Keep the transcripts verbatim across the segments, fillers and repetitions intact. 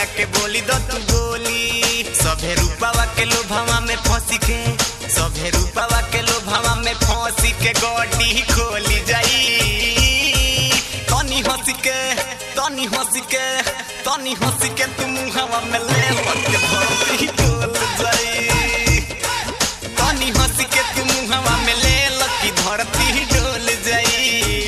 बतिया के बोली दो तू बोली। सभे रूपावा के लोभावा में फंसी के, सभे रूपावा के लोभावा में फंसी के गोटी खोली जाई। तनी हंसी के तनी हंसी के तनी हंसी के तू मुहावा में ले के भरती डोल जाई। तनी हंसी के तू मुहावा में ले की धरती डोल जाई।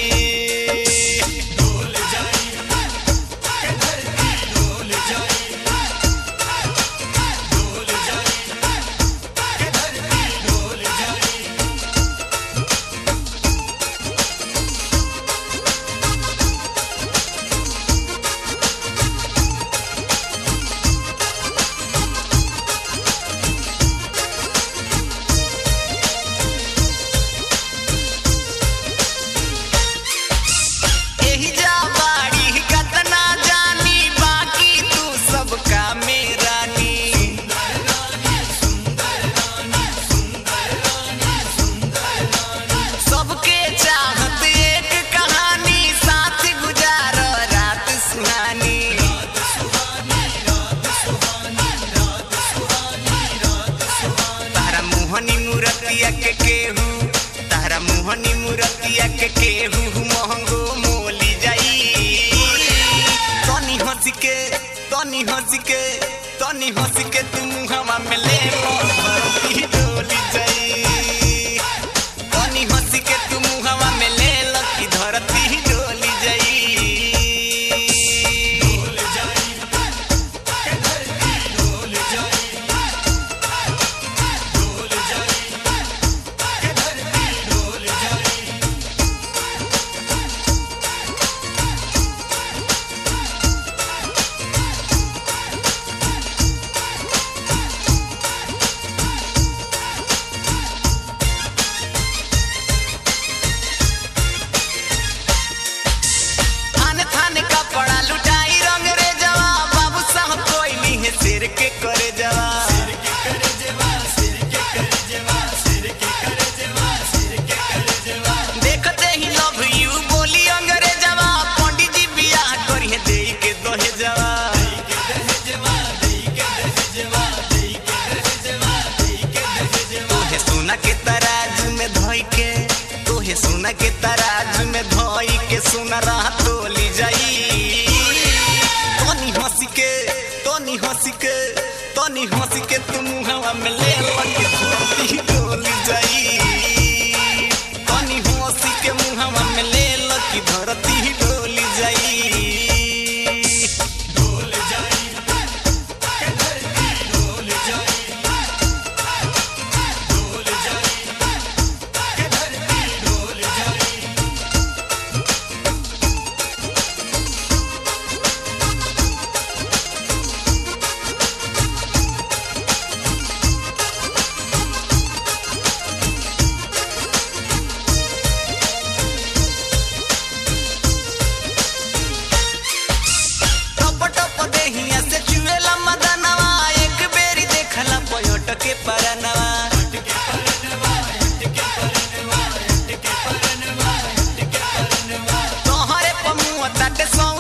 के केहू तारा मोहनी मुरतिया के केहू महंगो मोली जाई। तनी हंसी के तनी हंसी के तनी हंसी के तू मुहावा में ले भरती डोली जाई। तनी हंसी के तू मुहावा में ले की धरती डोली जाई। के करे जवा सिर के करे जवा सिर के करे जवा सिर के करे जवा सिर के करे जवा देखते ही लव यू बोली अंग्रेजवा। पंडित जी बियाह करिए देई के दोहे जवा देई के दोहे जवा देई के दोहे जवा देई के दोहे जवा देई के दोहे जवा। तोहे सोना के तराजू में धोई के तोहे सोना के तराजू में धोई के सोना राह तोली जाई। तनी हंसी के तनी हंसी के तनी हंसी के तू मुहावा में ले के धरती डोली जाई। तनी हंसी के मुहावा में ले की धरती डोली जाई। डोल जाई के धरती डोल जाई। डोल जाई के धरती डोल जाई। के परनवा के परनवा के परनवा के परनवा के परनवा तोहरे पमुआ ताटे सौ